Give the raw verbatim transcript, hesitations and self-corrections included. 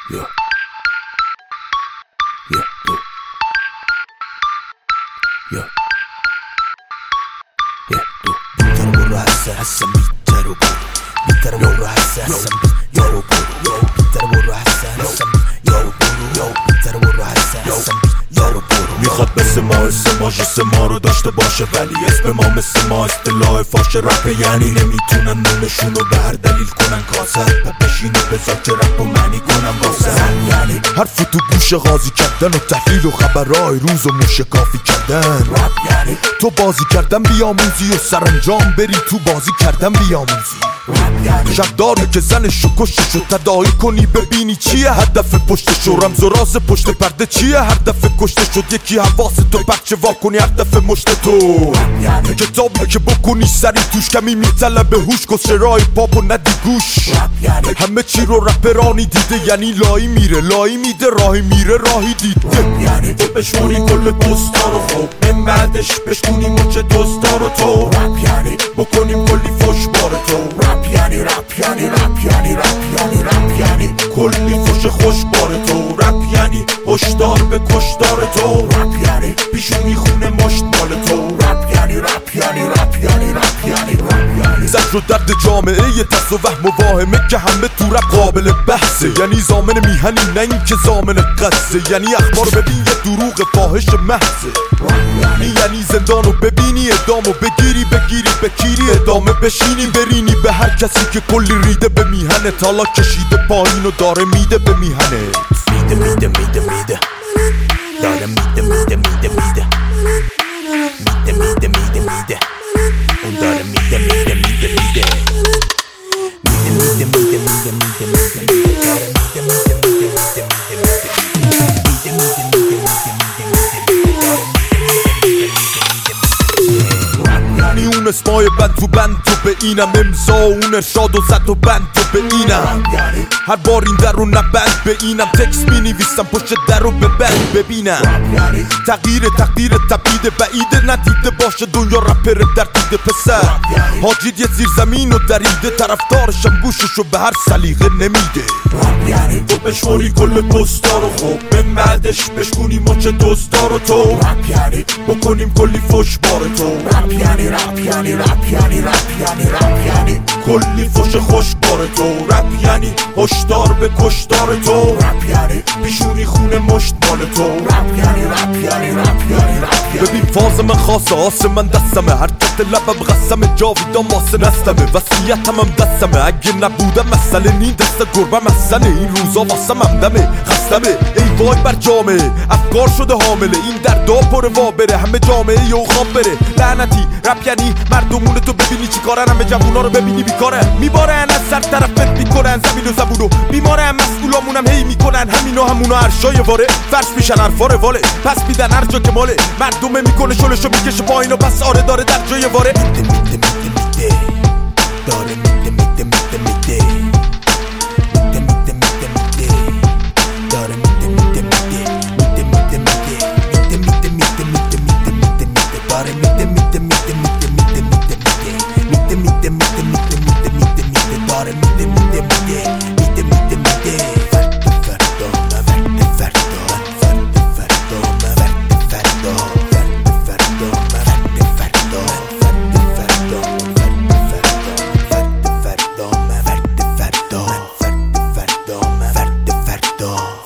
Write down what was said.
یا یا دو یا یا دو بیتر برو هسته هستم بیتر و برو بیتر برو هسته هستم بیتر و برو بیتر برو هسته هستم بیتر و برو بیتر برو هسته هستم بیتر و برو میخواد مثل ما اسماش اسم ما رو داشته باشه ولی اسم ما مثل ما اصطلاح فاش رپه یعنی نمیتونن نونشون رو به هر دلیل کنن کاسر بشینه بذار که رپ و معنی کنن واسه یعنی حرف تو گوش قاضی کردن و تحلیل و خبرهای روز و موشکافی کردن رپ یعنی تو بازی کردن بیاموزی و سرانجام بری تو بازی کردن بیاموزی شک داره که زنشو کشتشو تداعی کنی ببینی چیه هدف پشتشو رمز و راز پشت پرده چیه هر دفعه کشته شد یکی حواس تو بچه وا کنی هر دفعه مشت تو کتابی که بکنی سری توش کمی میطلبه هوش کس رای پاپ و ندی گوش همه چی رو رپرانی دیده یعنی لایی میره لایی میده راهی میره راهی دیده تو بشمونی کل دوستا رو خوب من بعدش بشمونی مچ دوستا رو تو بکنیم کلی فش بار تو رپ یعنی رپ یعنی رپ یعنی رپ یعنی رپ یعنی کلی فش خوش بار تو رپ یعنی هشدار به کشدار تو رپ یعنی پیشو میخونه مشت مال تو رپ یعنی رپ یعنی رپ یعنی رپ یعنی رپ یعنی زد رو درد جامعه یه ترس و وهم و واهمه که همه تو رپ قابل بحثه یعنی زامن میهنی نه این که زامن قصه یعنی اخبار ببین یه دروغ فاحش محضه یعنی زندانو ببینی ادامو بگیری بگیری بکیری ادامه بشینی برینی به هر کسی که کلی ریده به میهنه تالا کشیده پایین و داره میده به میهنه میده میده میده میده داره میده میده میده میده میده میده میده میده اون داره میده میده میده میده میده میده میده میده میده میده داره میده میده میده میده میده میده میده یعنی اون اسمای بند تو بند تو به اینم امضا اون ارشاد و زد و بند تو به اینم هر بار این در رو نبند به اینم تکس می نویسم پشت در رو به بند ببینم تغییر تقدیر تبعید بعیده ندیده باشه دنیا رپر در دیده پسر حاجید یه زیر زمین و دریده طرفدارشم گوششو به هر سلیقه نمیده تو بشماری کل پستا رو خوب من بعدش بشکونی مچ دوستا رو تو بکنیم کلی فش بار تو رپ یعنی رپ یعنی رپ یعنی رپ یعنی رپ یعنی کلی فش خوش بار تو رپ یعنی هشدار به کشدار تو رپ یعنی پیشونی خونه مشت مال تو رپ یعنی رپ یعنی رپ یعنی رپ ببین فاز من خاصه آسه من دستمه هر کت لبم قسمه جاویدان ماسه نستمه وسیعتم هم دستمه اگه نبودم مسئله نی دست گربه مسئله این روزا واسه ممدمه خستمه ای وای بر جامعه افکار شده حامله این دردا پر وا بره همه جامعه یو خواب بره لعنتی رپ یعنی مردمون تو ببینی چی کارن همه جوونا رو ببینی بیکارن میبارن از سر طرفت میکنن زمین و زبونو بیمارن مسئولامونم هی میکنن همینو همونو عرشای واره فرش میشن حرفا رواله پس میدن هر جا که ماله مردمه میکنه شلشو میکشه پایین و پس آره داره در جای واره میده میده میده میده داره میده میده میده میده میده میده میده میده داره میده میده میده میده میده میده میده میده میده میده میده میده داره میده میده میده میده میده میده میده میده میده میده میده میده میده داره میده میده میده میده میده میده فرد فردا مرد فردا فرد فردا مرد فردا فرد فردا مرد فردا فرد فردا مرد فردا فرد فردا مرد فردا فرد فردا مرد فردا